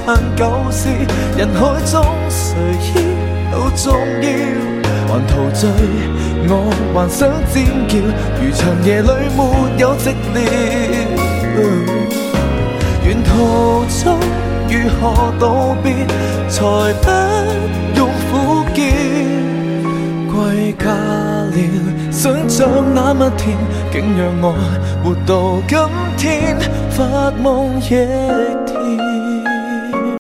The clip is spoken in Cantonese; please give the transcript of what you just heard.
限舊事，人海中誰依都重要，還陶醉，我還想尖叫，如長夜裏沒有寂寥。沿途中如何道別，才不用苦叫。歸家了，想將那麼甜，竟讓我活到今天，發夢亦甜。